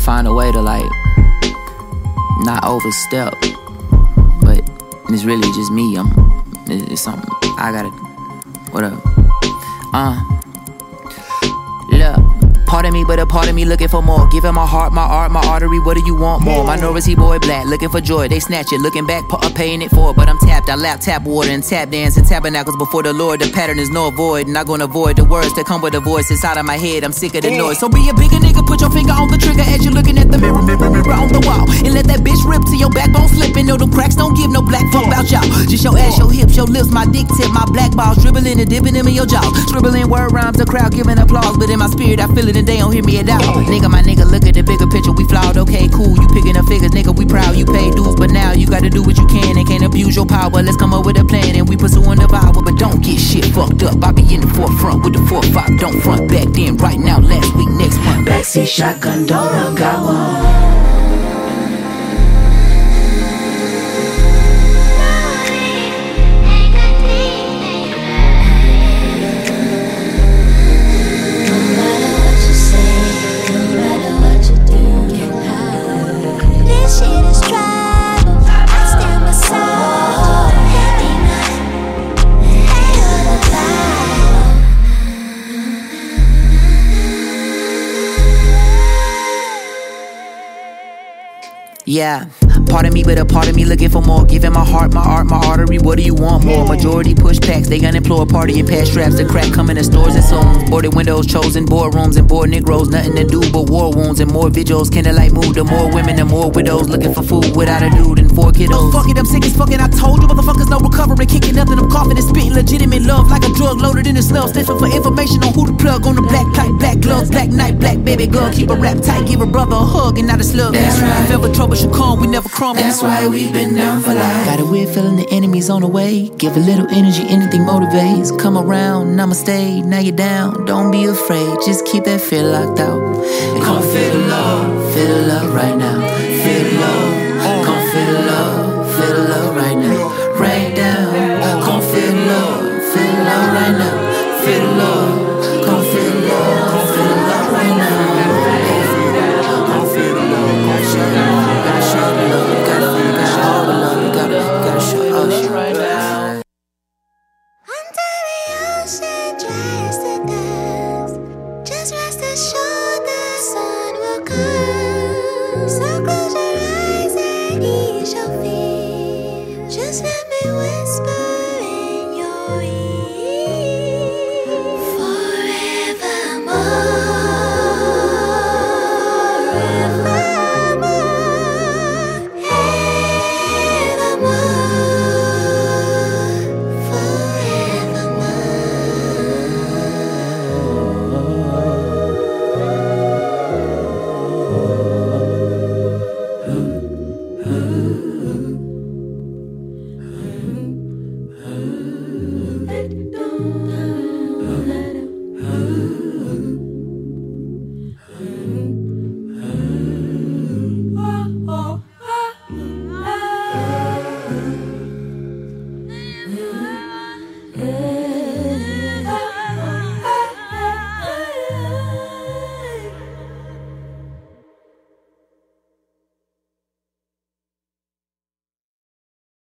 find a way to like not overstep, but it's really just me. It's something I gotta, whatever. Look, part of me, but a part of me looking for more. Giving my heart, my art, my artery. What do you want more? Minority boy black, looking for joy. They snatch it, looking back, paying it for it. But I'm tapped, I lap tap water and tap dance and tabernacles before the Lord. The pattern is no avoid, not gonna avoid the words that come with the voice inside of my head. I'm sick of the noise. So be a bigger nigga, put your finger on the trigger as you're looking at the mirror on the wall. And let that bitch rip till your backbone slipping. No, them cracks don't give no black fuck about y'all. Just your ass, your hips, your lips, my dick tip, my black balls, dribbling and dipping them in your jaws. Scribbling word rhymes, the crowd giving applause. But in my spirit, I feel it and they don't hear me at all. Nigga, my nigga, look at the bigger picture. We flawed, okay, cool. You picking up figures, nigga, we proud. You pay dues, but now you gotta do what you can and can't abuse your power. Let's come up with a plan and we pursuing the power. But don't get shit fucked up. I be in the forefront with the 4-5. Don't front back then, right now, last week, next month. Backseat shotgun, don't run, got one. Yeah, part of me, but a part of me looking for more. Giving my heart, my art, my artery. What do you want more? Majority push packs, they unemployed party and pass straps. The crack coming to stores and songs. Boarded windows, chosen boardrooms and bored Negroes. Nothing to do but war wounds and more vigils. Candlelight mood, the more women, the more widows. Looking for food without a dude and 4 kiddos. Oh, fuck it, I'm sick as fucking. I told you motherfuckers no recovery. Kicking up and I'm coughing and spitting legitimate love like a drug loaded in the snub. Sniffing for information on who to plug on the black pipe, black gloves, black night, black baby girl. Keep a rap tight, give a brother a hug and not a slug. That's right. If ever trouble should come, we never crumble. That's why we've been down for life. Got a weird feeling the enemy's on the way. Give a little energy, anything motivates. Come around, namaste, now you're down. Don't be afraid, just keep that fear locked out. Come feel the love right now. Feel the love.